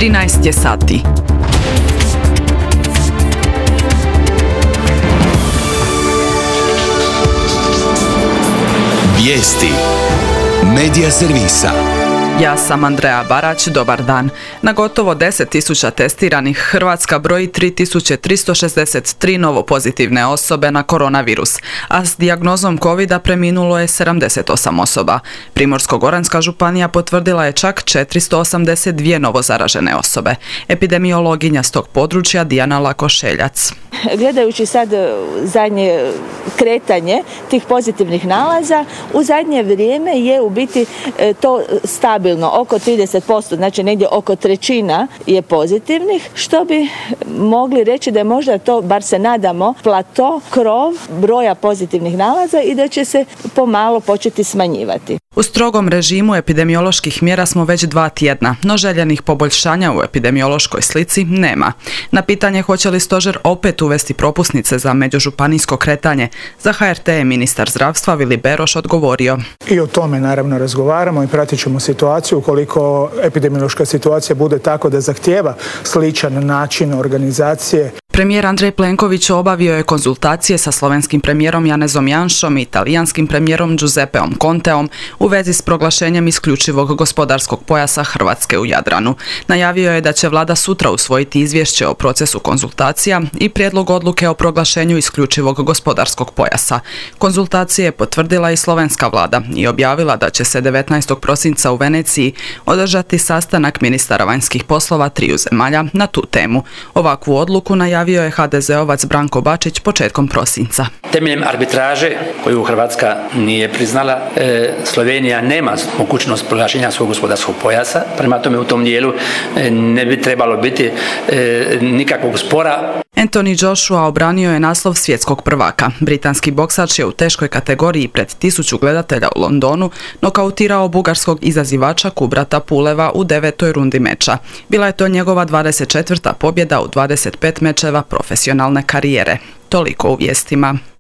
13 je sati. Vijesti Medija servisa. Ja sam Andreja Barać, dobar dan. Na gotovo 10.000 testiranih Hrvatska broji 3.363 novopozitivne osobe na koronavirus, a s dijagnozom covida preminulo je 78 osoba. Primorsko-goranska županija potvrdila je čak 482 novozaražene osobe. Epidemiologinja s tog područja Dijana Lakošeljac. Gledajući sad zadnje kretanje tih pozitivnih nalaza, u zadnje vrijeme je u biti to stabilno, oko 30%, znači negdje oko trećina je pozitivnih, što bi mogli reći da je možda to, bar se nadamo, plato, krov broja pozitivnih nalaza i da će se pomalo početi smanjivati. U strogom režimu epidemioloških mjera smo već 2 tjedna, no željenih poboljšanja u epidemiološkoj slici nema. Na pitanje hoće li stožer opet uvesti propusnice za međužupanijsko kretanje, za HRT je ministar zdravstva Vili Beroš odgovorio. I o tome naravno razgovaramo i pratit ćemo situaciju. Ukoliko epidemiološka situacija bude tako da zahtijeva sličan način organizacije. Premijer Andrej Plenković obavio je konzultacije sa slovenskim premijerom Janezom Janšom i talijanskim premijerom Giuseppeom Conteom u vezi s proglašenjem isključivog gospodarskog pojasa Hrvatske u Jadranu. Najavio je da će vlada sutra usvojiti izvješće o procesu konzultacija i prijedlog odluke o proglašenju isključivog gospodarskog pojasa. Konzultacije je potvrdila i slovenska vlada i objavila da će se 19. prosinca u Veneciji održati sastanak ministara vanjskih poslova triju zemalja na tu temu. Ovakvu odluku najavio je HDZ-ovac Branko Bačić početkom prosinca. Temeljem arbitraže koju Hrvatska nije priznala, Slovenija nema mogućnost proglašenja svog gospodarskog pojasa, prema tome u tom dijelu ne bi trebalo biti nikakvog spora. Anthony Joshua obranio je naslov svjetskog prvaka. Britanski boksač je u teškoj kategoriji pred 1000 gledatelja u Londonu nokautirao bugarskog izazivača Kubrata Puleva u 9. rundi meča. Bila je to njegova 24. pobjeda u 25 mečeva profesionalne karijere. Toliko u vijestima.